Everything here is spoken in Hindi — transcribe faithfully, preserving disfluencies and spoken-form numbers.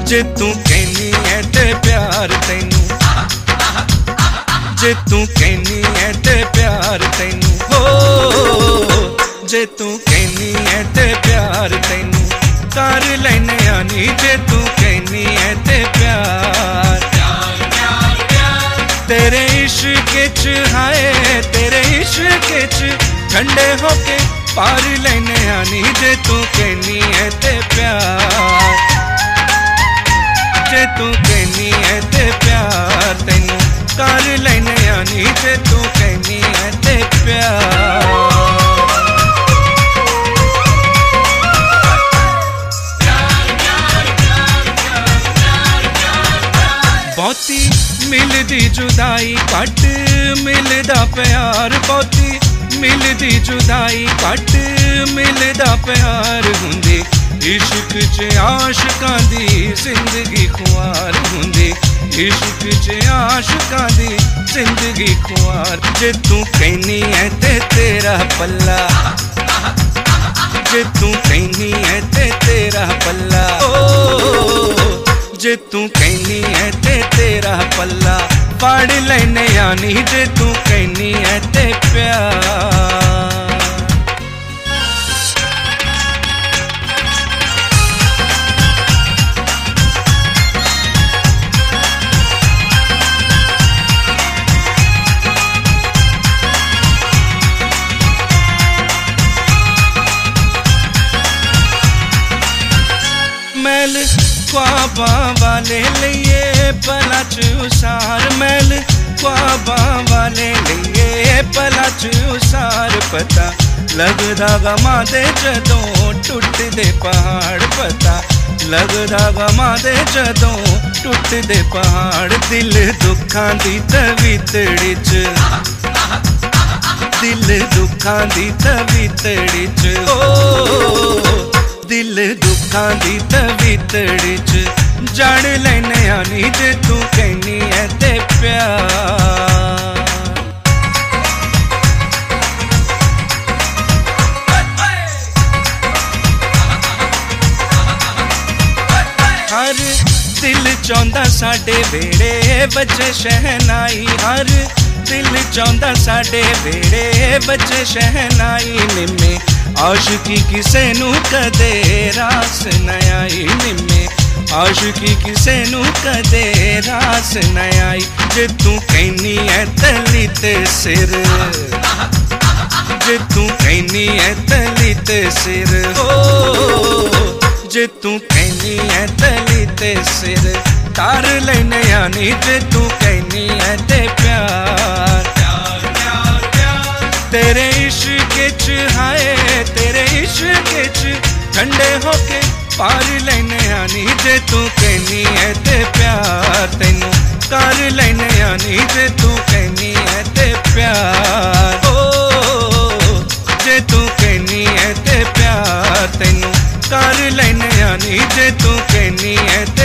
जे तू कहनी है ते प्यार तैनू, जे तू कहनी है ते प्यार तैनू, हो जे तू कहनी है ते प्यार तैनू कर लेने आनी। जे तू कहनी है ते प्यार तेरे इश्क च हाय, तेरे इश्क च ठंडे होके पार लेने आनी। जे तू कहनी है ते प्यार, जे तू कहनी है ते प्यार तैनू कर लेने आनी। जे तू कहनी है ते प्यार बहुती मिलदी जुदाई घट मिलदा प्यार, बहुती मिलदी जुदाई घट मिलदा प्यार हुंदी। इश्क च आशिकां दी जिंदगी खुआर हुंदी, इश्क च आशिकां दी जिंदगी खुआर। जे तू कहनी है ते तेरा पल्ला, जे तू कहनी है ते तेरा पल्ला, ओ जे तू कहनी है ते तेरा पल्ला पढ़ लेने आनी। जे तू कहनी है ते प्यार मैल ख्वाबा वाले लिए पला च उसार, मैल ख्वाबा वाले लिए पला च उसार। पता लगदा गमा दे जदों टुट दे पहाड़, पता लगदा गमा दे जदों टुट दे पहाड़। दिल दुखां दी तवीतड़ी च, दिल दुखां दी तवीतड़ी च, ओ दिल दुखां दी तवीतड़ी च जड़ लेने आनी। जे तू कहनी है ते प्यार हर दिल चाहुंदा साडे वेड़े बजे शहनाई, हर दिल चाहुंदा साडे वेड़े बजे शहनाई। निम्मे आशिकी किसे नू कदे रास न आई, निम्मे आशिकी किसे नू कदे रास न आई। जे तू कहनी है तली ते सिर, जे तू कहनी है तली ते सिर, हो जे तू कहनी है तली ते सिर तार लेने आनी। जे तू कहनी है ते प्यार तेरे इश्क च हाय, तेरे इश्क च ठंडे होके पार लेने आनी। जे तू कहनी है ते प्यार तैनू कर लेने आनी। जे तू कहनी है ते प्यार, ओ जे तू कहनी है ते प्यार तैनू कर लेने आनी। जे तू कहनी है